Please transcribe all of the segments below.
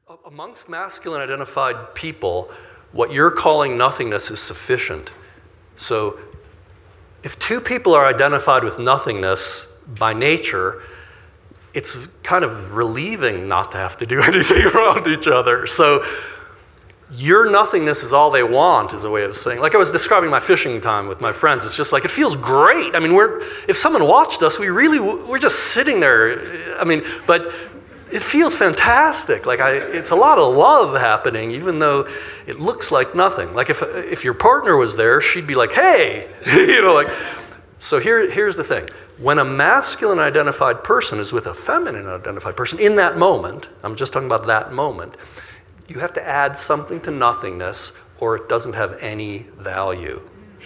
Amongst masculine identified people, what you're calling nothingness is sufficient. So if two people are identified with nothingness by nature, it's kind of relieving not to have to do anything around each other. So your nothingness is all they want, is a way of saying. Like I was describing my fishing time with my friends, it's just like, it feels great. I mean, if someone watched us, we're just sitting there. I mean, but it feels fantastic. Like it's a lot of love happening, even though it looks like nothing. Like if your partner was there, she'd be like, hey, So here's the thing. When a masculine identified person is with a feminine identified person, in that moment, I'm just talking about that moment, you have to add something to nothingness or it doesn't have any value.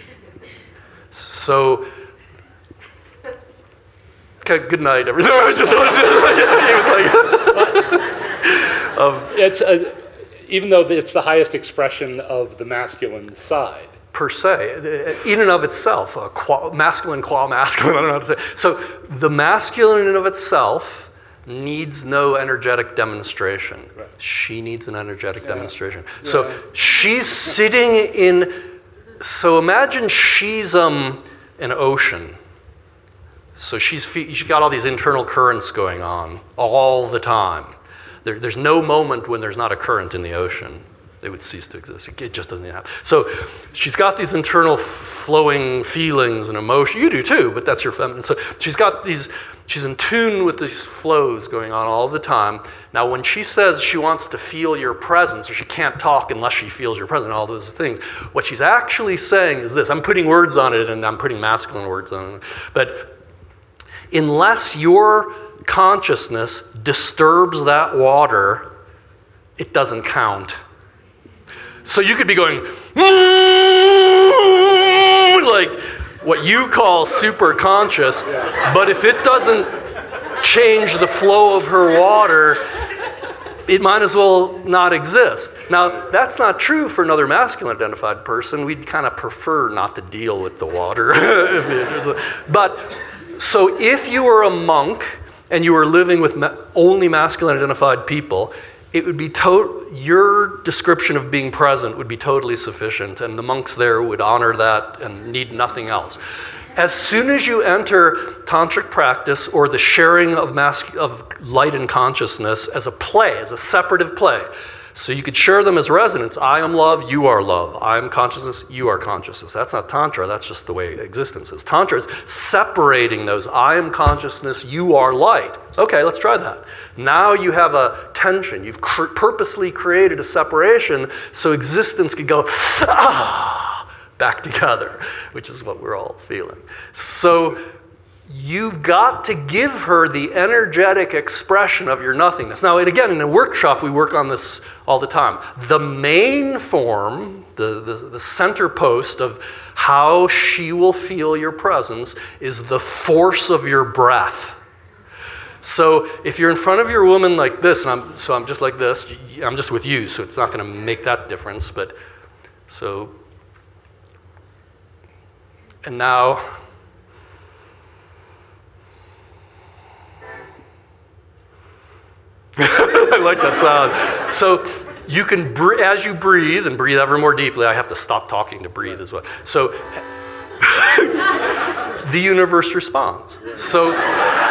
So, okay, good night, everyone. It's even though it's the highest expression of the masculine side. Per se, in and of itself, masculine qua masculine, I don't know how to say. So the masculine in and of itself needs no energetic demonstration. Right. She needs an energetic demonstration. Yeah. So she's sitting in, so imagine she's an ocean. So she's got all these internal currents going on all the time. There's no moment when there's not a current in the ocean. They would cease to exist. It just doesn't happen. So she's got these internal flowing feelings and emotion. You do too, but that's your feminine. So she's in tune with these flows going on all the time. Now when she says she wants to feel your presence, or she can't talk unless she feels your presence, all those things, what she's actually saying is this. I'm putting words on it, and I'm putting masculine words on it. But unless your consciousness disturbs that water, it doesn't count. So you could be going, like what you call super conscious, but if it doesn't change the flow of her water, it might as well not exist. Now, that's not true for another masculine identified person. We'd kind of prefer not to deal with the water. But, so if you were a monk and you were living with only masculine identified people, it would be your description of being present would be totally sufficient, and the monks there would honor that and need nothing else. As soon as you enter tantric practice or the sharing of light and consciousness as a play, as a separative play, so you could share them as resonance. I am love, you are love. I am consciousness, you are consciousness. That's not Tantra, that's just the way existence is. Tantra is separating those. I am consciousness, you are light. Okay, let's try that. Now you have a tension. You've purposely created a separation so existence could go back together, which is what we're all feeling. So you've got to give her the energetic expression of your nothingness. Now, and again, in a workshop, we work on this all the time. The main form, the center post of how she will feel your presence is the force of your breath. So if you're in front of your woman like this, and I'm just like this, I'm just with you, so it's not going to make that difference. But so, and now, I like that sound. So you can, as you breathe, and breathe ever more deeply, I have to stop talking to breathe as well. So the universe responds. So